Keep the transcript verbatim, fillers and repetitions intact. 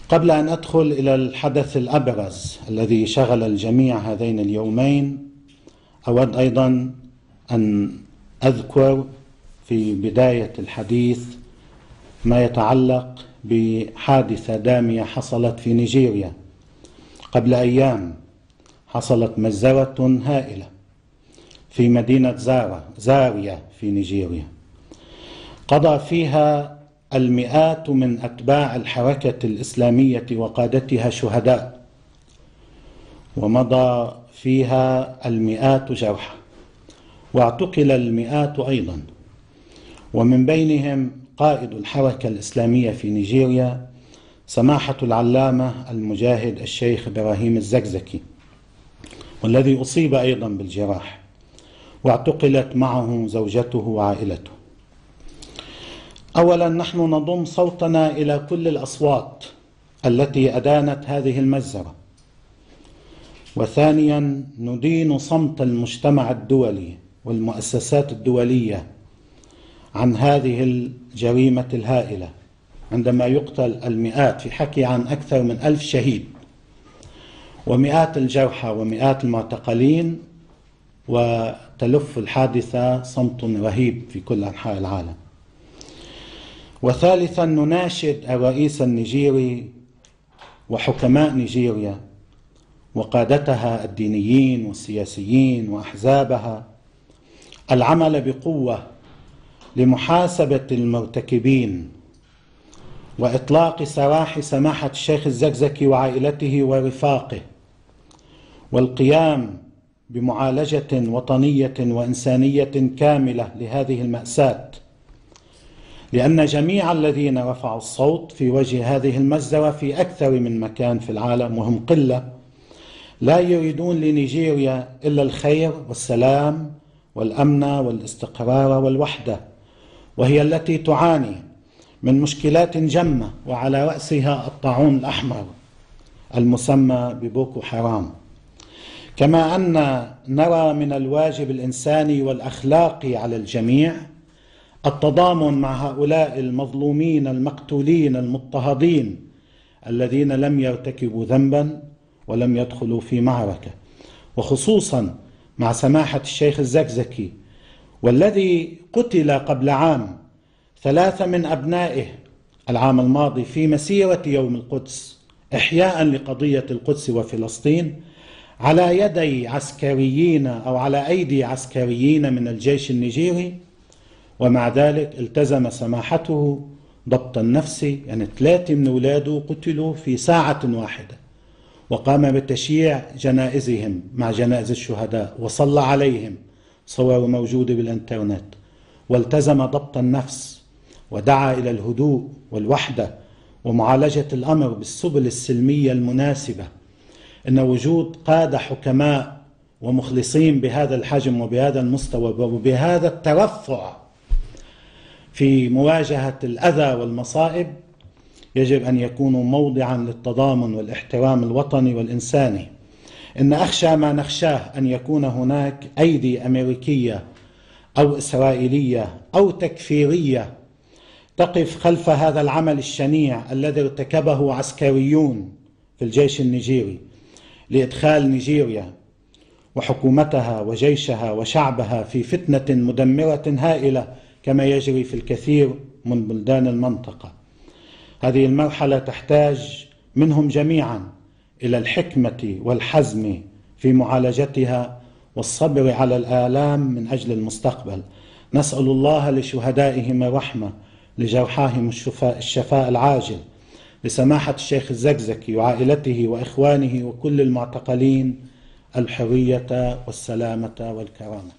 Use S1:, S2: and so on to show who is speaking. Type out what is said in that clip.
S1: قبل أن أدخل إلى الحدث الأبرز الذي شغل الجميع هذين اليومين، أود أيضا أن أذكر في بداية الحديث ما يتعلق بحادثة دامية حصلت في نيجيريا قبل أيام. حصلت مجزرة هائلة في مدينة زارا زاريا في نيجيريا، قضى فيها المئات من أتباع الحركة الإسلامية وقادتها شهداء، ومضى فيها المئات جرحى، واعتقل المئات أيضا، ومن بينهم قائد الحركة الإسلامية في نيجيريا سماحة العلامة المجاهد الشيخ إبراهيم الزكزكي، والذي أصيب أيضا بالجراح، واعتقلت معه زوجته وعائلته. أولا، نحن نضم صوتنا إلى كل الأصوات التي أدانت هذه المجزرة. وثانيا، ندين صمت المجتمع الدولي والمؤسسات الدولية عن هذه الجريمة الهائلة، عندما يقتل المئات، في حكي عن أكثر من ألف شهيد ومئات الجرحى ومئات المعتقلين، وتلف الحادثة صمت رهيب في كل أنحاء العالم. وثالثا، نناشد الرئيس النيجيري وحكماء نيجيريا وقادتها الدينيين والسياسيين وأحزابها العمل بقوة لمحاسبة المرتكبين، وإطلاق سراح سماحة الشيخ الزكزكي وعائلته ورفاقه، والقيام بمعالجة وطنية وإنسانية كاملة لهذه المأساة، لأن جميع الذين رفعوا الصوت في وجه هذه المجزرة في أكثر من مكان في العالم، وهم قلة، لا يريدون لنيجيريا إلا الخير والسلام والأمن والاستقرار والوحدة، وهي التي تعاني من مشكلات جمة، وعلى رأسها الطاعون الأحمر المسمى ببوكو حرام. كما أن نرى من الواجب الإنساني والأخلاقي على الجميع التضامن مع هؤلاء المظلومين المقتولين المضطهدين الذين لم يرتكبوا ذنبا ولم يدخلوا في معركة، وخصوصا مع سماحة الشيخ الزكزكي، والذي قتل قبل عام ثلاثة من أبنائه العام الماضي في مسيرة يوم القدس إحياء لقضية القدس وفلسطين على يدي عسكريين أو على أيدي عسكريين من الجيش النيجيري. ومع ذلك التزم سماحته ضبط النفس، يعني ثلاثة من أولاده قتلوا في ساعة واحدة، وقام بتشييع جنائزهم مع جنائز الشهداء وصلى عليهم، صور موجودة بالإنترنت، والتزم ضبط النفس ودعا إلى الهدوء والوحدة ومعالجة الأمر بالسبل السلمية المناسبة. إن وجود قادة حكماء ومخلصين بهذا الحجم وبهذا المستوى وبهذا الترفع في مواجهة الأذى والمصائب يجب أن يكونوا موضعا للتضامن والاحترام الوطني والإنساني. إن أخشى ما نخشاه أن يكون هناك أيدي أمريكية أو إسرائيلية أو تكفيرية تقف خلف هذا العمل الشنيع الذي ارتكبه عسكريون في الجيش النيجيري لإدخال نيجيريا وحكومتها وجيشها وشعبها في فتنة مدمرة هائلة كما يجري في الكثير من بلدان المنطقة. هذه المرحلة تحتاج منهم جميعا إلى الحكمة والحزم في معالجتها والصبر على الآلام من أجل المستقبل. نسأل الله لشهدائهم الرحمة، لجرحاهم الشفاء, الشفاء العاجل، لسماحة الشيخ الزكزكي وعائلته وإخوانه وكل المعتقلين الحرية والسلامة والكرامة.